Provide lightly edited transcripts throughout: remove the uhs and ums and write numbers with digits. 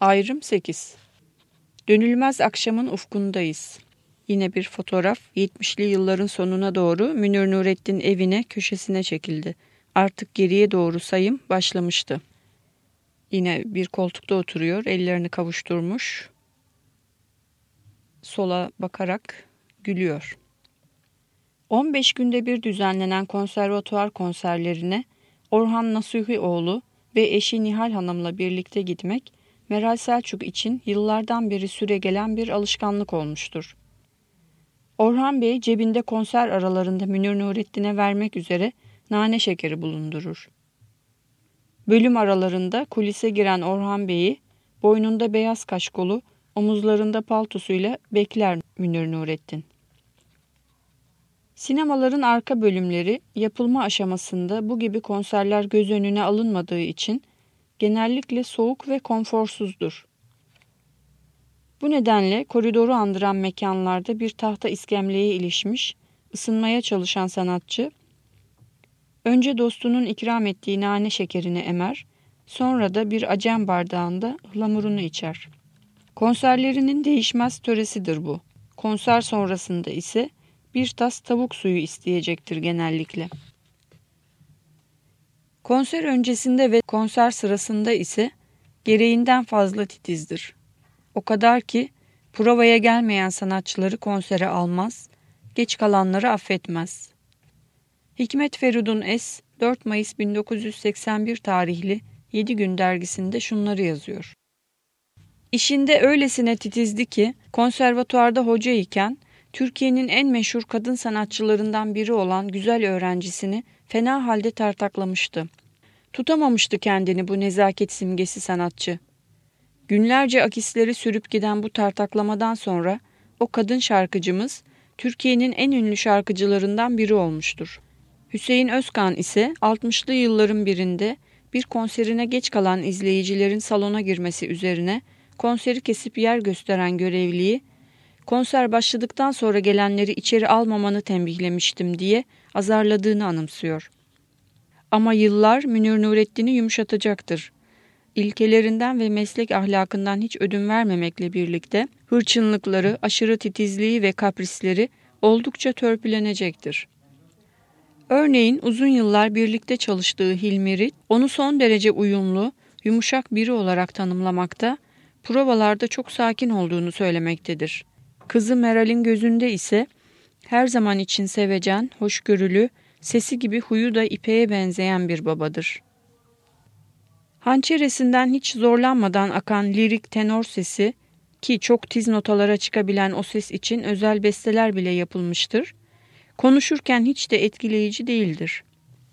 Ayrım 8. Dönülmez akşamın ufkundayız. Yine bir fotoğraf 70'li yılların sonuna doğru Münir Nurettin evine köşesine çekildi. Artık geriye doğru sayım başlamıştı. Yine bir koltukta oturuyor, ellerini kavuşturmuş. Sola bakarak gülüyor. 15 günde bir düzenlenen konservatuvar konserlerine Orhan Nasuhioğlu ve eşi Nihal Hanım'la birlikte gitmek Meral Selçuk için yıllardan beri süregelen bir alışkanlık olmuştur. Orhan Bey cebinde konser aralarında Münir Nurettin'e vermek üzere nane şekeri bulundurur. Bölüm aralarında kulise giren Orhan Bey'i boynunda beyaz kaşkolu, omuzlarında paltosuyla bekler Münir Nurettin. Sinemaların arka bölümleri yapılma aşamasında bu gibi konserler göz önüne alınmadığı için genellikle soğuk ve konforsuzdur. Bu nedenle koridoru andıran mekanlarda bir tahta iskemleye ilişmiş, ısınmaya çalışan sanatçı, önce dostunun ikram ettiği nane şekerini emer, sonra da bir acem bardağında ıhlamurunu içer. Konserlerinin değişmez töresidir bu. Konser sonrasında ise bir tas tavuk suyu isteyecektir genellikle. Konser öncesinde ve konser sırasında ise gereğinden fazla titizdir. O kadar ki provaya gelmeyen sanatçıları konsere almaz, geç kalanları affetmez. Hikmet Feridun Es, 4 Mayıs 1981 tarihli 7 Gün dergisinde şunları yazıyor. İşinde öylesine titizdi ki konservatuarda hoca iken Türkiye'nin en meşhur kadın sanatçılarından biri olan güzel öğrencisini fena halde tartaklamıştı. Tutamamıştı kendini bu nezaket simgesi sanatçı. Günlerce akisleri sürüp giden bu tartaklamadan sonra o kadın şarkıcımız Türkiye'nin en ünlü şarkıcılarından biri olmuştur. Hüseyin Özkan ise 60'lı yılların birinde bir konserine geç kalan izleyicilerin salona girmesi üzerine konseri kesip yer gösteren görevliyi konser başladıktan sonra gelenleri içeri almamanı tembihlemiştim diye azarladığını anımsıyor. Ama yıllar Münir Nurettin'i yumuşatacaktır. İlkelerinden ve meslek ahlakından hiç ödün vermemekle birlikte hırçınlıkları, aşırı titizliği ve kaprisleri oldukça törpülenecektir. Örneğin uzun yıllar birlikte çalıştığı Hilmi Rit, onu son derece uyumlu, yumuşak biri olarak tanımlamakta, provalarda çok sakin olduğunu söylemektedir. Kızı Meral'in gözünde ise her zaman için sevecen, hoşgörülü, sesi gibi huyu da İpek'e benzeyen bir babadır. Hançeresinden hiç zorlanmadan akan lirik tenor sesi ki çok tiz notalara çıkabilen o ses için özel besteler bile yapılmıştır, konuşurken hiç de etkileyici değildir.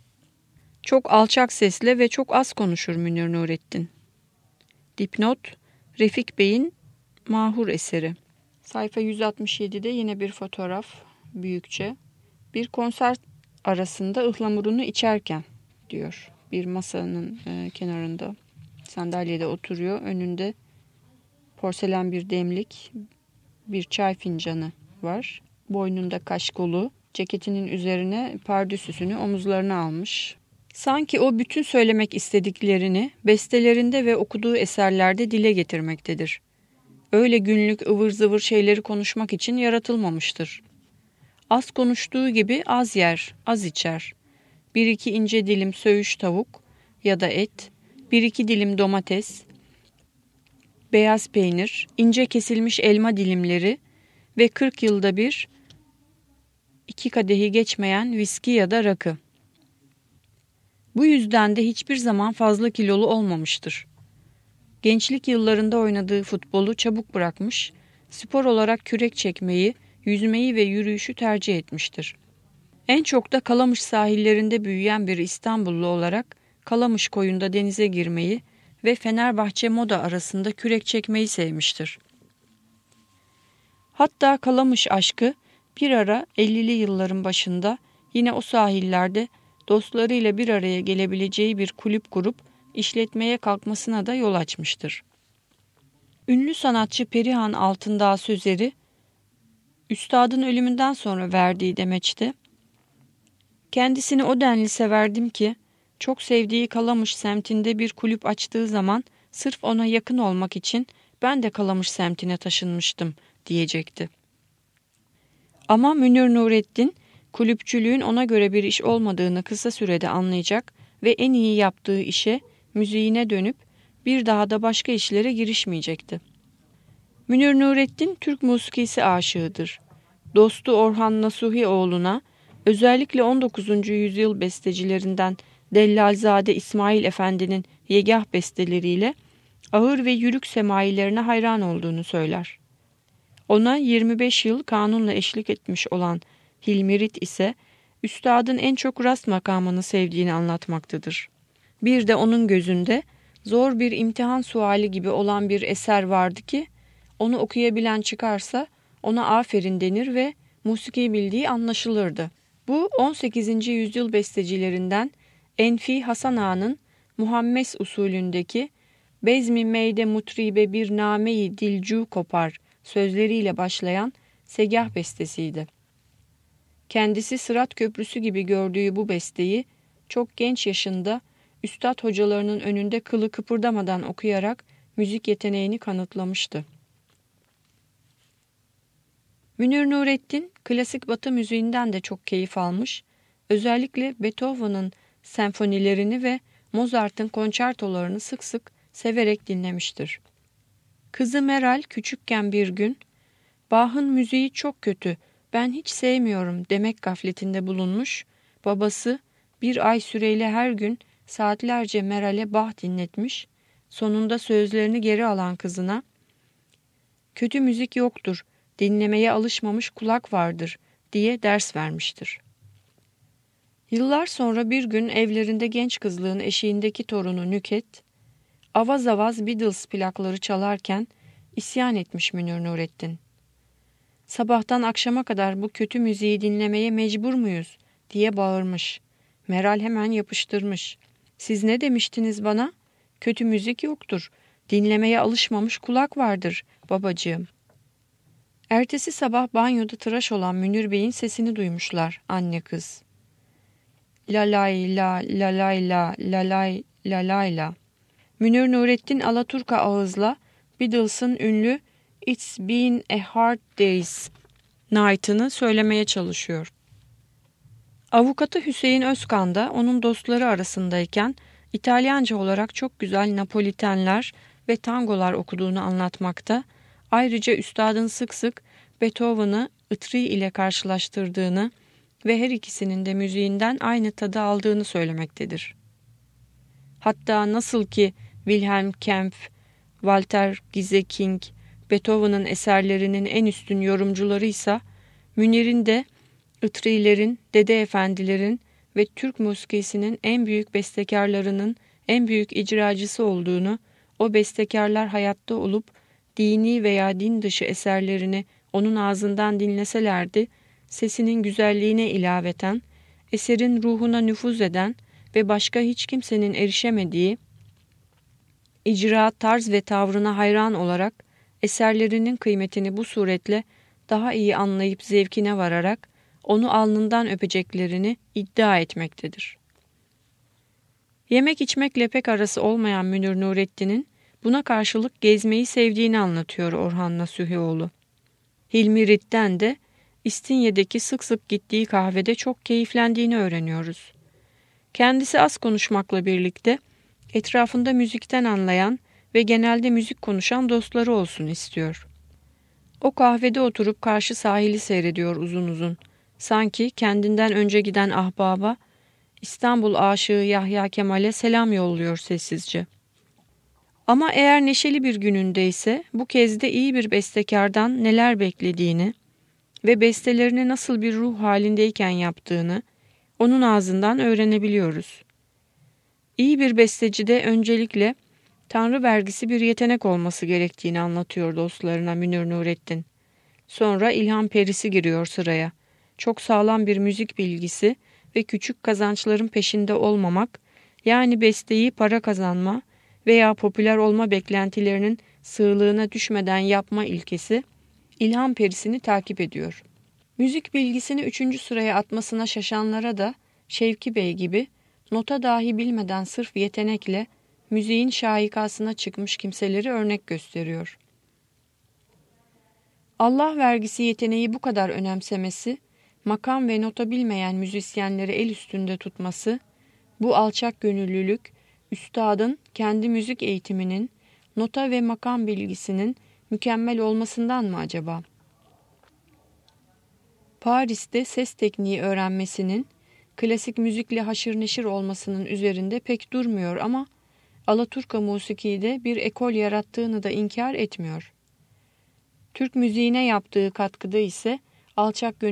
Çok alçak sesle ve çok az konuşur Münir Nurettin. Dipnot, Refik Bey'in Mahur eseri. Sayfa 167'de yine bir fotoğraf büyükçe. Bir konser arasında ıhlamurunu içerken diyor. Bir masanın kenarında sandalyede oturuyor. Önünde porselen bir demlik, bir çay fincanı var. Boynunda kaşkolu, ceketinin üzerine pardösüsünü omuzlarına almış. Sanki o bütün söylemek istediklerini bestelerinde ve okuduğu eserlerde dile getirmektedir. Öyle günlük ıvır zıvır şeyleri konuşmak için yaratılmamıştır. Az konuştuğu gibi az yer, az içer. Bir iki ince dilim söğüş tavuk ya da et, bir iki dilim domates, beyaz peynir, ince kesilmiş elma dilimleri ve 40 yılda bir 2 kadehi geçmeyen viski ya da rakı. Bu yüzden de hiçbir zaman fazla kilolu olmamıştır. Gençlik yıllarında oynadığı futbolu çabuk bırakmış, spor olarak kürek çekmeyi, yüzmeyi ve yürüyüşü tercih etmiştir. En çok da Kalamış sahillerinde büyüyen bir İstanbullu olarak Kalamış koyunda denize girmeyi ve Fenerbahçe Moda arasında kürek çekmeyi sevmiştir. Hatta Kalamış aşkı bir ara 50'li yılların başında yine o sahillerde dostlarıyla bir araya gelebileceği bir kulüp kurup işletmeye kalkmasına da yol açmıştır. Ünlü sanatçı Perihan Altındağ Sözer'i, üstadın ölümünden sonra verdiği demeçte, kendisini o denli severdim ki, çok sevdiği Kalamış semtinde bir kulüp açtığı zaman sırf ona yakın olmak için ben de Kalamış semtine taşınmıştım diyecekti. Ama Münir Nurettin, kulüpçülüğün ona göre bir iş olmadığını kısa sürede anlayacak ve en iyi yaptığı işe, müziğine dönüp bir daha da başka işlere girişmeyecekti. Münir Nurettin Türk musikisi aşığıdır. Dostu Orhan Nasuhioğlu'na özellikle 19. yüzyıl bestecilerinden Dellalzade İsmail Efendi'nin yegah besteleriyle ağır ve yürük semailerine hayran olduğunu söyler. Ona 25 yıl kanunla eşlik etmiş olan Hilmirit ise üstadın en çok rast makamını sevdiğini anlatmaktadır. Bir de onun gözünde zor bir imtihan suali gibi olan bir eser vardı ki onu okuyabilen çıkarsa ona aferin denir ve musiki bildiği anlaşılırdı. Bu 18. yüzyıl bestecilerinden Enfi Hasan Ağa'nın Muhammes usulündeki Bezmi meyde mutribe bir nameyi dilcu kopar sözleriyle başlayan segah bestesiydi. Kendisi Sırat Köprüsü gibi gördüğü bu besteyi çok genç yaşında üstad hocalarının önünde kılı kıpırdamadan okuyarak müzik yeteneğini kanıtlamıştı. Münir Nurettin klasik Batı müziğinden de çok keyif almış, özellikle Beethoven'ın senfonilerini ve Mozart'ın konçertolarını sık sık severek dinlemiştir. Kızı Meral küçükken bir gün, "Bach'ın müziği çok kötü, ben hiç sevmiyorum" demek gafletinde bulunmuş, babası bir ay süreyle her gün saatlerce Meral'e Bach dinletmiş, sonunda sözlerini geri alan kızına, "Kötü müzik yoktur, dinlemeye alışmamış kulak vardır" diye ders vermiştir. Yıllar sonra bir gün evlerinde genç kızlığın eşiğindeki torunu Nüket, avaz avaz Beatles plakları çalarken isyan etmiş Münir Nurettin. "Sabahtan akşama kadar bu kötü müziği dinlemeye mecbur muyuz?" diye bağırmış. Meral hemen yapıştırmış. "Siz ne demiştiniz bana? Kötü müzik yoktur, dinlemeye alışmamış kulak vardır babacığım." Ertesi sabah banyoda tıraş olan Münir Bey'in sesini duymuşlar anne kız. "Lalay la lalay la lalay lalay la." Münir Nurettin Alaturka ağızla Beatles'ın ünlü "It's Been a Hard Day's Night'ını söylemeye çalışıyor. Avukatı Hüseyin Özkan da onun dostları arasındayken İtalyanca olarak çok güzel Napolitenler ve tangolar okuduğunu anlatmakta, ayrıca üstadın sık sık Beethoven'ı Itri ile karşılaştırdığını ve her ikisinin de müziğinden aynı tadı aldığını söylemektedir. Hatta nasıl ki Wilhelm Kempf, Walter Gieseking, Beethoven'ın eserlerinin en üstün yorumcularıysa, Münir'in de Itri'lerin, Dede Efendilerin ve Türk musikisinin en büyük bestekarlarının en büyük icracısı olduğunu, o bestekarlar hayatta olup dini veya din dışı eserlerini onun ağzından dinleselerdi, sesinin güzelliğine ilaveten, eserin ruhuna nüfuz eden ve başka hiç kimsenin erişemediği, icra, tarz ve tavrına hayran olarak eserlerinin kıymetini bu suretle daha iyi anlayıp zevkine vararak onu alnından öpeceklerini iddia etmektedir. Yemek içmekle pek arası olmayan Münir Nurettin'in buna karşılık gezmeyi sevdiğini anlatıyor Orhan Nasuhioğlu. Hilmi Rit'ten de İstinye'deki sık sık gittiği kahvede çok keyiflendiğini öğreniyoruz. Kendisi az konuşmakla birlikte etrafında müzikten anlayan ve genelde müzik konuşan dostları olsun istiyor. O kahvede oturup karşı sahili seyrediyor uzun uzun. Sanki kendinden önce giden ahbaba, İstanbul aşığı Yahya Kemal'e selam yolluyor sessizce. Ama eğer neşeli bir günündeyse bu kez de iyi bir bestekardan neler beklediğini ve bestelerini nasıl bir ruh halindeyken yaptığını onun ağzından öğrenebiliyoruz. İyi bir bestecide öncelikle Tanrı vergisi bir yetenek olması gerektiğini anlatıyor dostlarına Münir Nurettin. Sonra ilham perisi giriyor sıraya. Çok sağlam bir müzik bilgisi ve küçük kazançların peşinde olmamak, yani besteyi para kazanma veya popüler olma beklentilerinin sığlığına düşmeden yapma ilkesi, ilham perisini takip ediyor. Müzik bilgisini 3. sıraya atmasına şaşanlara da Şevki Bey gibi nota dahi bilmeden sırf yetenekle müziğin şahikasına çıkmış kimseleri örnek gösteriyor. Allah vergisi yeteneği bu kadar önemsemesi, makam ve nota bilmeyen müzisyenleri el üstünde tutması, bu alçak gönüllülük, üstadın kendi müzik eğitiminin, nota ve makam bilgisinin mükemmel olmasından mı acaba? Paris'te ses tekniği öğrenmesinin, klasik müzikle haşır neşir olmasının üzerinde pek durmuyor ama Alaturka musikide bir ekol yarattığını da inkar etmiyor. Türk müziğine yaptığı katkıda ise alçak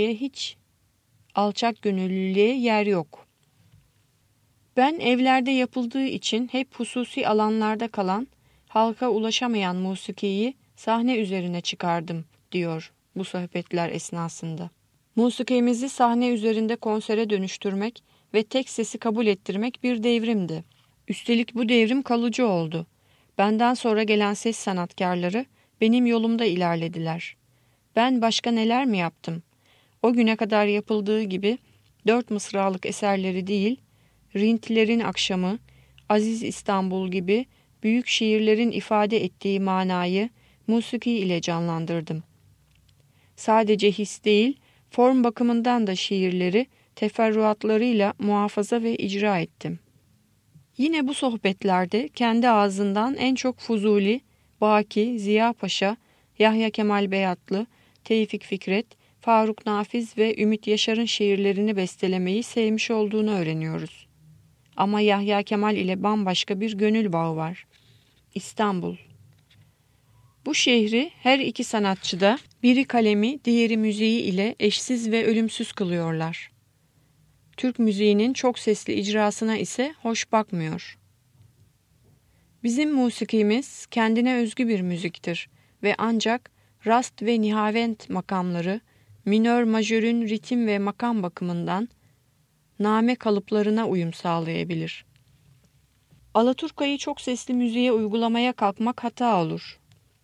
gönüllülüğe yer yok. Ben evlerde yapıldığı için hep hususi alanlarda kalan, halka ulaşamayan musikiyi sahne üzerine çıkardım, diyor bu sohbetler esnasında. Musikimizi sahne üzerinde konsere dönüştürmek ve tek sesi kabul ettirmek bir devrimdi. Üstelik bu devrim kalıcı oldu. Benden sonra gelen ses sanatkarları benim yolumda ilerlediler. Ben başka neler mi yaptım? O güne kadar yapıldığı gibi 4 mısralık eserleri değil, Rintlerin Akşamı, Aziz İstanbul gibi büyük şiirlerin ifade ettiği manayı musiki ile canlandırdım. Sadece his değil, form bakımından da şiirleri teferruatlarıyla muhafaza ve icra ettim. Yine bu sohbetlerde kendi ağzından en çok Fuzuli, Baki, Ziya Paşa, Yahya Kemal Beyatlı, Tevfik Fikret, Faruk Nafiz ve Ümit Yaşar'ın şiirlerini bestelemeyi sevmiş olduğunu öğreniyoruz. Ama Yahya Kemal ile bambaşka bir gönül bağı var. İstanbul. Bu şehri her iki sanatçı da biri kalemi, diğeri müziği ile eşsiz ve ölümsüz kılıyorlar. Türk müziğinin çok sesli icrasına ise hoş bakmıyor. Bizim musikimiz kendine özgü bir müziktir ve ancak rast ve nihavent makamları, minör majörün ritim ve makam bakımından name kalıplarına uyum sağlayabilir. Alaturka'yı çok sesli müziğe uygulamaya kalkmak hata olur.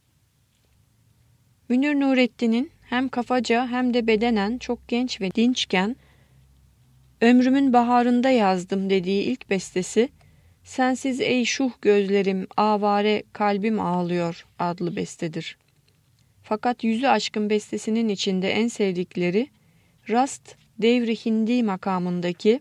Münir Nurettin'in hem kafaca hem de bedenen çok genç ve dinçken ömrümün baharında yazdım dediği ilk bestesi Sensiz ey şuh gözlerim, avare kalbim ağlıyor adlı bestedir. Fakat yüzü aşkın bestesinin içinde en sevdikleri Rast Devri Hindi makamındaki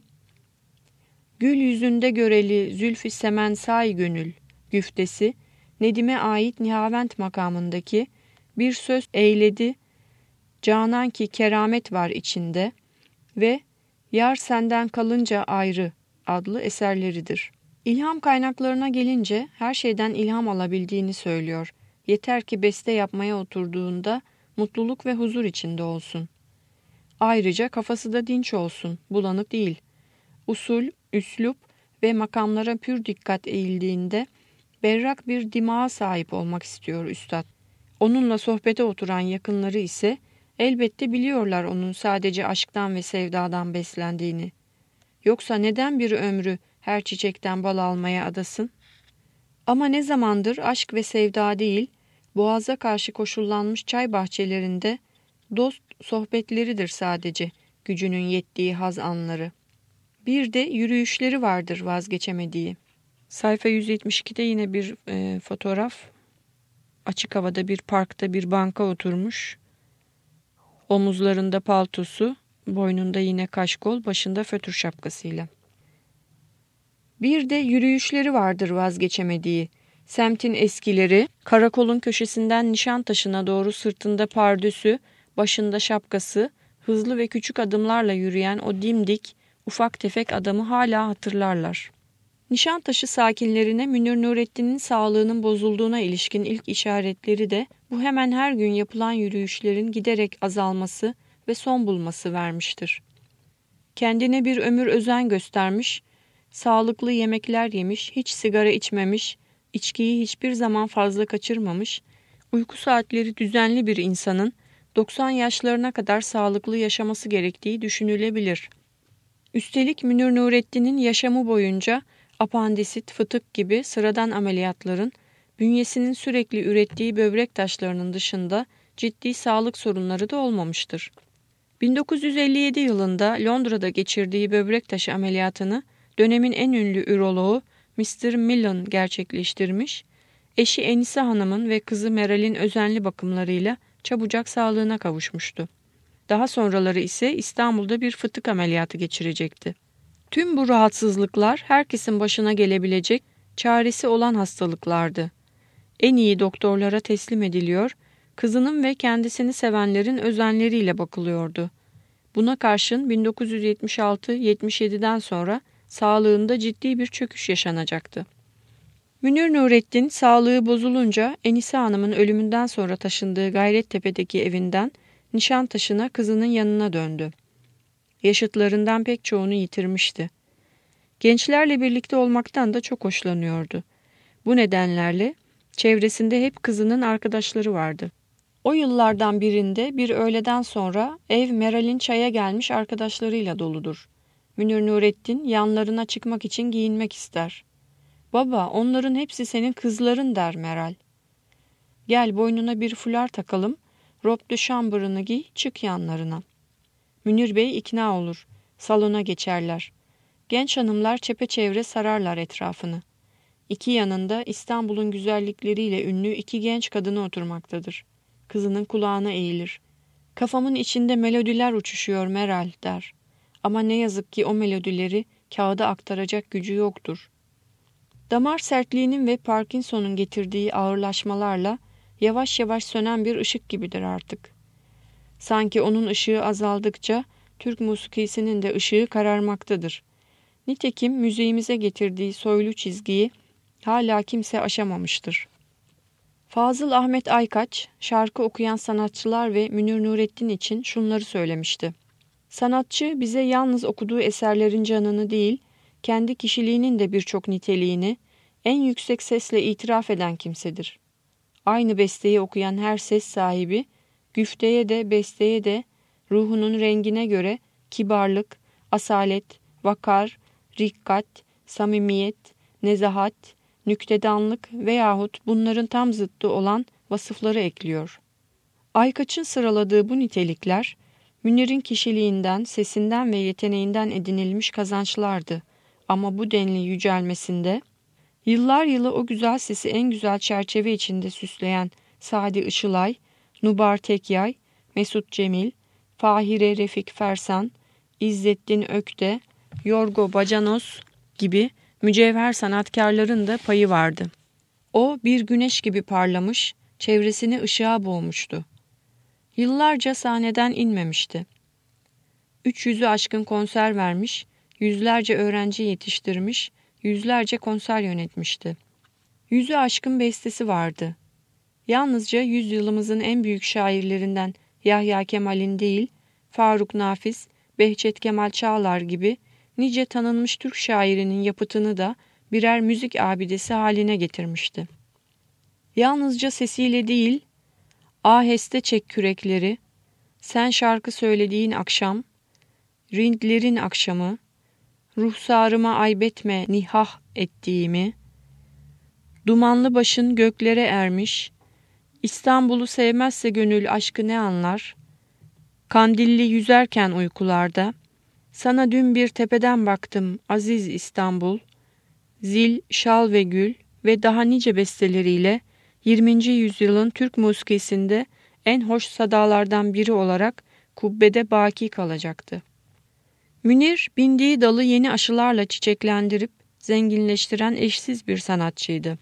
Gül yüzünde göreli zülfü semen say gönül güftesi, Nedim'e ait Nihavent makamındaki Bir söz eyledi canan ki keramet var içinde ve Yar senden kalınca ayrı adlı eserleridir. İlham kaynaklarına gelince her şeyden ilham alabildiğini söylüyor. Yeter ki beste yapmaya oturduğunda mutluluk ve huzur içinde olsun. Ayrıca kafası da dinç olsun, bulanık değil. Usul, üslup ve makamlara pür dikkat eğildiğinde berrak bir dimağa sahip olmak istiyor üstad. Onunla sohbete oturan yakınları ise elbette biliyorlar onun sadece aşktan ve sevdadan beslendiğini. Yoksa neden bir ömrü her çiçekten bal almaya adasın? Ama ne zamandır aşk ve sevda değil, boğaza karşı koşullanmış çay bahçelerinde dost sohbetleridir sadece gücünün yettiği haz anları. Bir de yürüyüşleri vardır vazgeçemediği. Sayfa 172'de yine bir fotoğraf. Açık havada bir parkta bir banka oturmuş. Omuzlarında paltosu, boynunda yine kaşkol, başında fötr şapkasıyla. Bir de yürüyüşleri vardır vazgeçemediği. Semtin eskileri, karakolun köşesinden Nişantaşı'na doğru sırtında pardösü, başında şapkası, hızlı ve küçük adımlarla yürüyen o dimdik, ufak tefek adamı hala hatırlarlar. Nişantaşı sakinlerine Münir Nurettin'in sağlığının bozulduğuna ilişkin ilk işaretleri de bu hemen her gün yapılan yürüyüşlerin giderek azalması ve son bulması vermiştir. Kendine bir ömür özen göstermiş, sağlıklı yemekler yemiş, hiç sigara içmemiş, içkiyi hiçbir zaman fazla kaçırmamış, uyku saatleri düzenli bir insanın 90 yaşlarına kadar sağlıklı yaşaması gerektiği düşünülebilir. Üstelik Münir Nurettin'in yaşamı boyunca apandisit, fıtık gibi sıradan ameliyatların, bünyesinin sürekli ürettiği böbrek taşlarının dışında ciddi sağlık sorunları da olmamıştır. 1957 yılında Londra'da geçirdiği böbrek taşı ameliyatını dönemin en ünlü üroloğu Mr. Millen gerçekleştirmiş, eşi Enise Hanım'ın ve kızı Meral'in özenli bakımlarıyla çabucak sağlığına kavuşmuştu. Daha sonraları ise İstanbul'da bir fıtık ameliyatı geçirecekti. Tüm bu rahatsızlıklar herkesin başına gelebilecek, çaresi olan hastalıklardı. En iyi doktorlara teslim ediliyor, kızının ve kendisini sevenlerin özenleriyle bakılıyordu. Buna karşın 1976-77'den sonra sağlığında ciddi bir çöküş yaşanacaktı. Münir Nurettin sağlığı bozulunca Enise Hanım'ın ölümünden sonra taşındığı Gayrettepe'deki evinden Nişantaşı'na kızının yanına döndü. Yaşıtlarından pek çoğunu yitirmişti. Gençlerle birlikte olmaktan da çok hoşlanıyordu. Bu nedenlerle çevresinde hep kızının arkadaşları vardı. O yıllardan birinde bir öğleden sonra ev Meral'in çaya gelmiş arkadaşlarıyla doludur. Münir Nurettin yanlarına çıkmak için giyinmek ister. "Baba, onların hepsi senin kızların," der Meral. "Gel boynuna bir fular takalım, robe de chamber'ını giy, çık yanlarına." Münir Bey ikna olur. Salona geçerler. Genç hanımlar çepeçevre sararlar etrafını. İki yanında İstanbul'un güzellikleriyle ünlü iki genç kadını oturmaktadır. Kızının kulağına eğilir. "Kafamın içinde melodiler uçuşuyor Meral," der. Ama ne yazık ki o melodileri kağıda aktaracak gücü yoktur. Damar sertliğinin ve Parkinson'un getirdiği ağırlaşmalarla yavaş yavaş sönen bir ışık gibidir artık. Sanki onun ışığı azaldıkça Türk musikisinin de ışığı kararmaktadır. Nitekim müziğimize getirdiği soylu çizgiyi hala kimse aşamamıştır. Fazıl Ahmet Aykaç, şarkı okuyan sanatçılar ve Münir Nurettin için şunları söylemişti. "Sanatçı bize yalnız okuduğu eserlerin canını değil, kendi kişiliğinin de birçok niteliğini en yüksek sesle itiraf eden kimsedir. Aynı besteyi okuyan her ses sahibi, güfteye de besteye de ruhunun rengine göre kibarlık, asalet, vakar, rikkat, samimiyet, nezahat, nüktedanlık veyahut bunların tam zıttı olan vasıfları ekliyor." Aykaç'ın sıraladığı bu nitelikler, Münir'in kişiliğinden, sesinden ve yeteneğinden edinilmiş kazançlardı. Ama bu denli yücelmesinde, yıllar yılı o güzel sesi en güzel çerçeve içinde süsleyen Sadi Işılay, Nubar Tekyay, Mesut Cemil, Fahire Refik Fersan, İzzettin Ökte, Yorgo Bacanos gibi mücevher sanatkarların da payı vardı. O bir güneş gibi parlamış, çevresini ışığa boğmuştu. Yıllarca sahneden inmemişti. 300'ü aşkın konser vermiş, yüzlerce öğrenci yetiştirmiş, yüzlerce konser yönetmişti. 100'ü aşkın bestesi vardı. Yalnızca yüzyılımızın en büyük şairlerinden Yahya Kemal'in değil, Faruk Nafiz, Behçet Kemal Çağlar gibi nice tanınmış Türk şairinin yapıtını da birer müzik abidesi haline getirmişti. Yalnızca sesiyle değil, aheste çek kürekleri, sen şarkı söylediğin akşam, rindlerin akşamı, ruhsarıma aybetme nihah ettiğimi, dumanlı başın göklere ermiş, İstanbul'u sevmezse gönül aşkı ne anlar, kandilli yüzerken uykularda, sana dün bir tepeden baktım aziz İstanbul, zil, şal ve gül ve daha nice besteleriyle 20. yüzyılın Türk musikisinde en hoş sadalardan biri olarak kubbede baki kalacaktı. Münir, bindiği dalı yeni aşılarla çiçeklendirip zenginleştiren eşsiz bir sanatçıydı.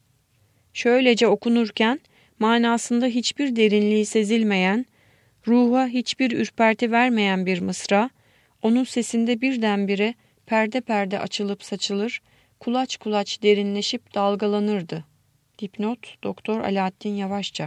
Şöylece okunurken manasında hiçbir derinliği sezilmeyen, ruha hiçbir ürperti vermeyen bir mısra, onun sesinde birdenbire perde perde açılıp saçılır, kulaç kulaç derinleşip dalgalanırdı. Dipnot Doktor Alaaddin Yavaşça.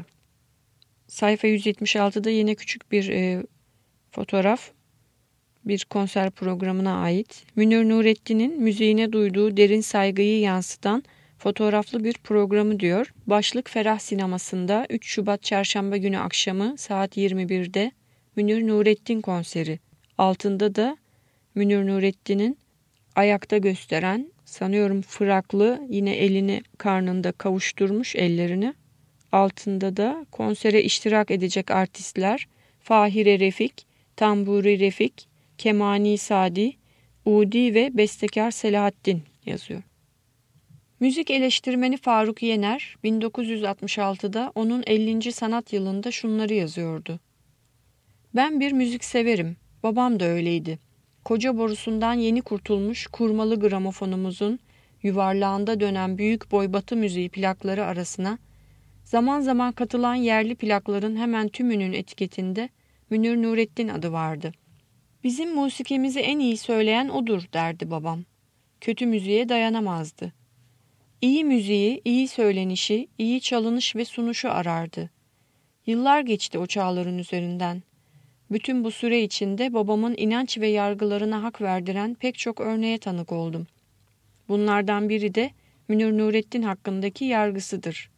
Sayfa 176'da yine küçük bir fotoğraf, bir konser programına ait. Münir Nurettin'in müziğine duyduğu derin saygıyı yansıtan fotoğraflı bir programı diyor. Başlık Ferah Sineması'nda 3 Şubat Çarşamba günü akşamı saat 21'de Münir Nurettin konseri. Altında da Münir Nurettin'in ayakta gösteren, sanıyorum fraklı, yine elini karnında kavuşturmuş ellerini. Altında da konsere iştirak edecek artistler Fahire Refik, Tamburi Refik, Kemani Sadi, Udi ve Bestekar Selahattin yazıyor. Müzik eleştirmeni Faruk Yener, 1966'da onun 50. sanat yılında şunları yazıyordu. Ben bir müzik severim, babam da öyleydi. Koca borusundan yeni kurtulmuş kurmalı gramofonumuzun yuvarlağında dönen büyük boy batı müziği plakları arasına zaman zaman katılan yerli plakların hemen tümünün etiketinde Münir Nurettin adı vardı. Bizim musikimizi en iyi söyleyen odur derdi babam. Kötü müziğe dayanamazdı. İyi müziği, iyi söylenişi, iyi çalınış ve sunuşu arardı. Yıllar geçti o çağların üzerinden. Bütün bu süre içinde babamın inanç ve yargılarına hak verdiren pek çok örneğe tanık oldum. Bunlardan biri de Münir Nurettin hakkındaki yargısıdır.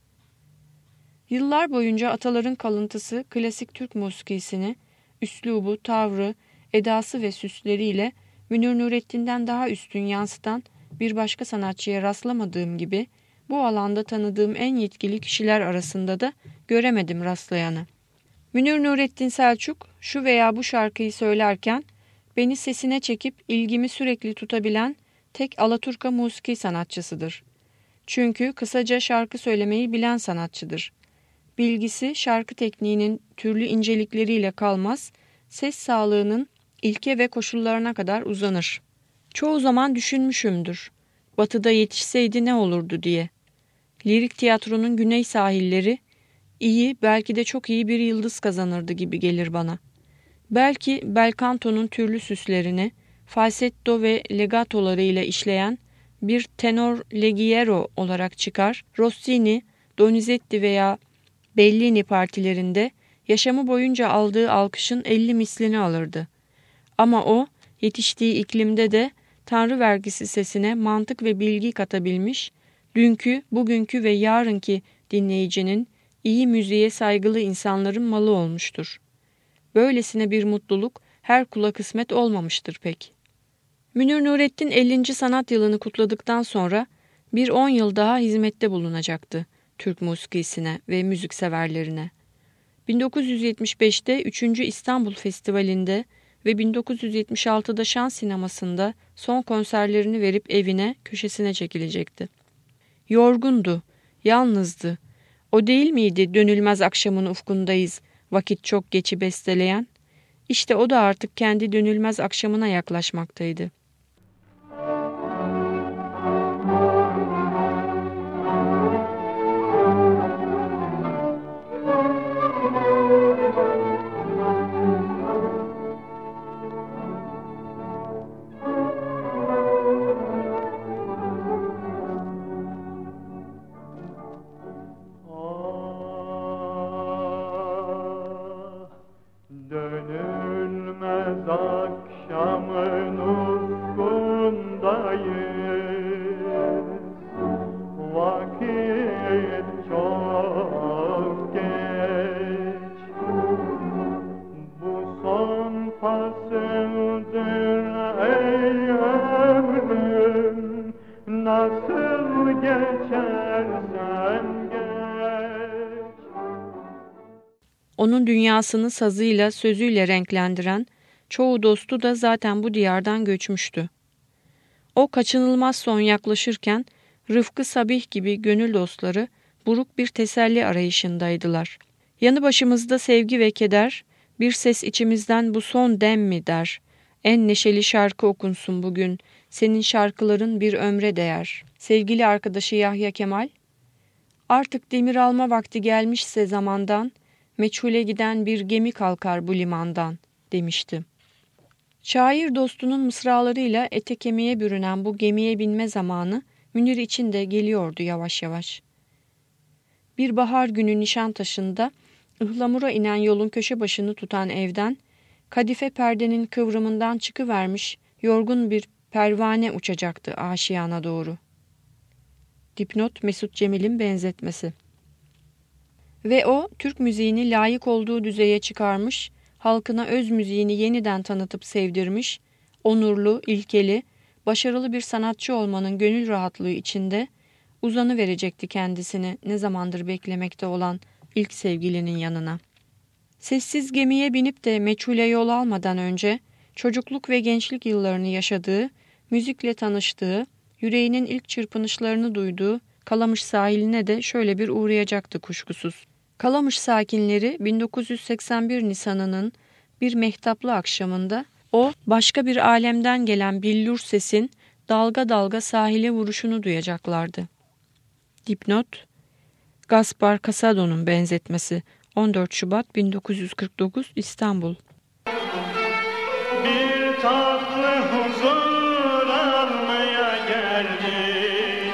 Yıllar boyunca ataların kalıntısı klasik Türk musikisini, üslubu, tavrı, edası ve süsleriyle Münir Nurettin'den daha üstün yansıtan bir başka sanatçıya rastlamadığım gibi bu alanda tanıdığım en yetkili kişiler arasında da göremedim rastlayanı. Münir Nurettin Selçuk şu veya bu şarkıyı söylerken beni sesine çekip ilgimi sürekli tutabilen tek Alaturka musiki sanatçısıdır. Çünkü kısaca şarkı söylemeyi bilen sanatçıdır. Bilgisi şarkı tekniğinin türlü incelikleriyle kalmaz, ses sağlığının ilke ve koşullarına kadar uzanır. Çoğu zaman düşünmüşümdür. Batı'da yetişseydi ne olurdu diye. Lirik tiyatronun güney sahilleri iyi, belki de çok iyi bir yıldız kazanırdı gibi gelir bana. Belki bel canto'nun türlü süslerini, falsetto ve legatoları ile işleyen bir tenor leggiero olarak çıkar, Rossini, Donizetti veya Bellini partilerinde yaşamı boyunca aldığı alkışın 50 mislini alırdı. Ama o, yetiştiği iklimde de Tanrı vergisi sesine mantık ve bilgi katabilmiş, dünkü, bugünkü ve yarınki dinleyicinin iyi müziğe saygılı insanların malı olmuştur. Böylesine bir mutluluk her kula kısmet olmamıştır pek. Münir Nurettin 50. sanat yılını kutladıktan sonra bir 10 yıl daha hizmette bulunacaktı Türk musikisine ve müzikseverlerine. 1975'te 3. İstanbul Festivali'nde ve 1976'da Şans Sineması'nda son konserlerini verip evine, köşesine çekilecekti. Yorgundu, yalnızdı. O değil miydi dönülmez akşamın ufkundayız, vakit çok geçi besteleyen? İşte o da artık kendi dönülmez akşamına yaklaşmaktaydı. Onun dünyasını sazıyla, sözüyle renklendiren çoğu dostu da zaten bu diyardan göçmüştü. O kaçınılmaz son yaklaşırken Rıfkı Sabih gibi gönül dostları buruk bir teselli arayışındaydılar. Yanı başımızda sevgi ve keder, bir ses içimizden bu son dem mi der. En neşeli şarkı okunsun bugün, senin şarkıların bir ömre değer. Sevgili arkadaşı Yahya Kemal, artık demir alma vakti gelmişse zamandan, meçhule giden bir gemi kalkar bu limandan, demişti. Şair dostunun mısralarıyla ete kemiğe bürünen bu gemiye binme zamanı Münir için de geliyordu yavaş yavaş. Bir bahar günü Nişantaşı'nda ıhlamura inen yolun köşe başını tutan evden, kadife perdenin kıvrımından çıkıvermiş yorgun bir pervane uçacaktı aşiyana doğru. Dipnot Mesut Cemil'in benzetmesi. Ve o, Türk müziğini layık olduğu düzeye çıkarmış, halkına öz müziğini yeniden tanıtıp sevdirmiş, onurlu, ilkeli, başarılı bir sanatçı olmanın gönül rahatlığı içinde uzanıverecekti kendisini ne zamandır beklemekte olan ilk sevgilinin yanına. Sessiz gemiye binip de meçhule yol almadan önce çocukluk ve gençlik yıllarını yaşadığı, müzikle tanıştığı, Yüreğinin ilk çırpınışlarını duyduğu Kalamış sahiline de şöyle bir uğrayacaktı kuşkusuz. Kalamış sakinleri 1981 Nisan'ının bir mehtaplı akşamında o başka bir alemden gelen billur sesin dalga dalga sahile vuruşunu duyacaklardı. Dipnot: Gaspar Casado'nun benzetmesi. 14 Şubat 1949 İstanbul. Bir tatlı huzur almaya geldik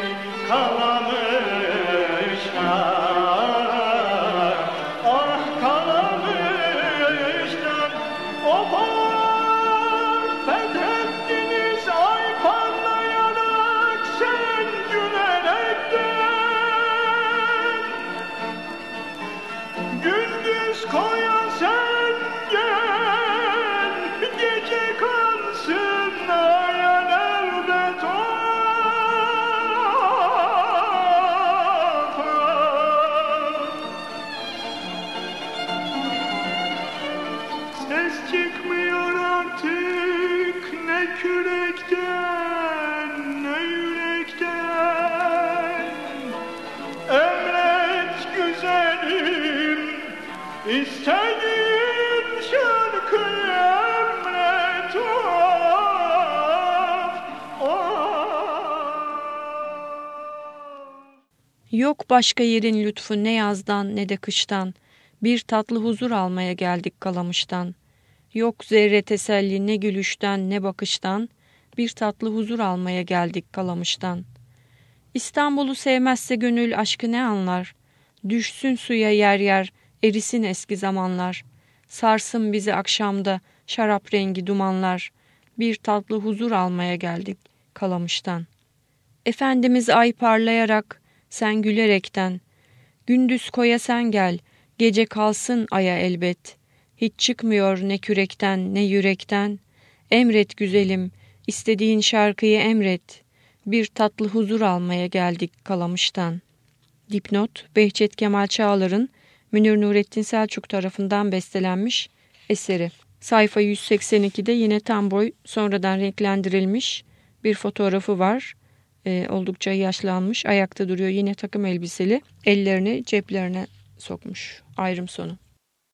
Kalamış'a. Ah Kalamış'tan o fethettiniz ay parlayarak sen gülerekten. Gündüz koya sen gel, gece kansın ayan elbet Ses çıkmıyor artık ne kürekten ne yürekten. Emret güzelim, İstediğin şarkıyı emret, Yok başka yerin lütfu ne yazdan ne de kıştan, bir tatlı huzur almaya geldik Kalamış'tan. Yok zerre teselli ne gülüşten ne bakıştan, bir tatlı huzur almaya geldik Kalamış'tan. İstanbul'u sevmezse gönül aşkı ne anlar? Düşsün suya yer yer, erisin eski zamanlar. Sarsın bizi akşamda şarap rengi dumanlar. Bir tatlı huzur almaya geldik Kalamış'tan. Efendimiz ay parlayarak, sen gülerekten. Gündüz koya sen gel, gece kalsın aya elbet. Hiç çıkmıyor ne kürekten ne yürekten. Emret güzelim, istediğin şarkıyı emret. Bir tatlı huzur almaya geldik Kalamış'tan. Dipnot: Behçet Kemal Çağlar'ın Münir Nurettin Selçuk tarafından bestelenmiş eseri. Sayfa 182'de yine tam boy sonradan renklendirilmiş bir fotoğrafı var. Oldukça yaşlanmış, ayakta duruyor, yine takım elbiseli, ellerini ceplerine sokmuş. Ayrım sonu.